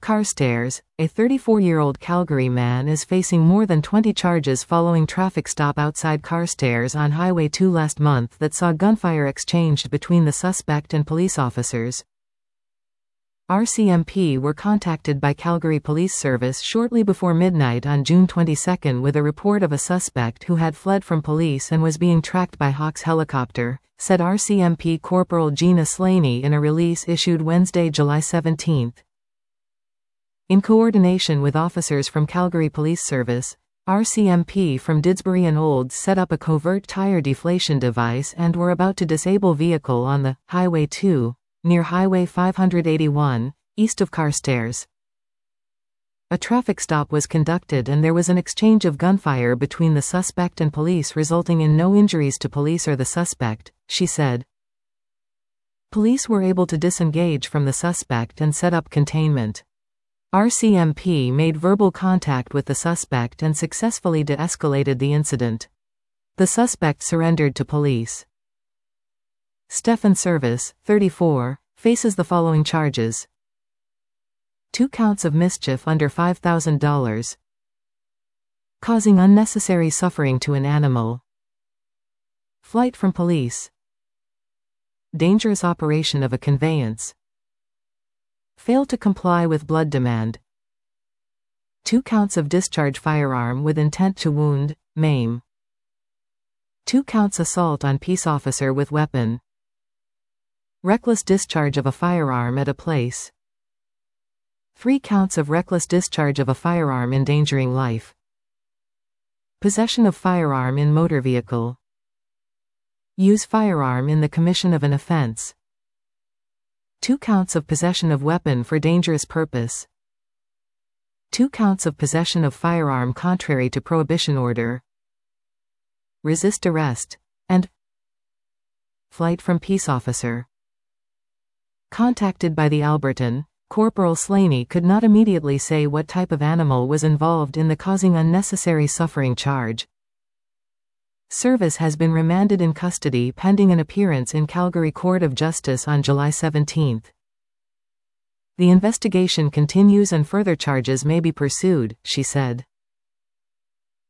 Carstairs, a 34-year-old Calgary man is facing more than 20 charges following traffic stop outside Carstairs on Highway 2 last month that saw gunfire exchanged between the suspect and police officers. RCMP were contacted by Calgary Police Service shortly before midnight on June 22 with a report of a suspect who had fled from police and was being tracked by Hawks helicopter, said RCMP Corporal Gina Slaney in a release issued Wednesday, July 17. In coordination with officers from Calgary Police Service, RCMP from Didsbury and Olds set up a covert tire deflation device and were about to disable vehicle on the Highway 2, near Highway 581, east of Carstairs. A traffic stop was conducted and there was an exchange of gunfire between the suspect and police resulting in no injuries to police or the suspect, she said. Police were able to disengage from the suspect and set up containment. RCMP made verbal contact with the suspect and successfully de-escalated the incident. The suspect surrendered to police. Stefan Service, 34, faces the following charges: 2 counts of mischief under $5,000, causing unnecessary suffering to an animal, flight from police, dangerous operation of a conveyance, fail to comply with blood demand, 2 counts of discharge firearm with intent to wound, maim, 2 counts assault on peace officer with weapon, reckless discharge of a firearm at a place, 3 counts of reckless discharge of a firearm endangering life, possession of firearm in motor vehicle, use firearm in the commission of an offense, 2 counts of possession of weapon for dangerous purpose, 2 counts of possession of firearm contrary to prohibition order, resist arrest, and flight from peace officer. Contacted by the Alberton, Corporal Slaney could not immediately say what type of animal was involved in the causing unnecessary suffering charge. Service has been remanded in custody pending an appearance in Calgary Court of Justice on July 17. The investigation continues and further charges may be pursued, she said.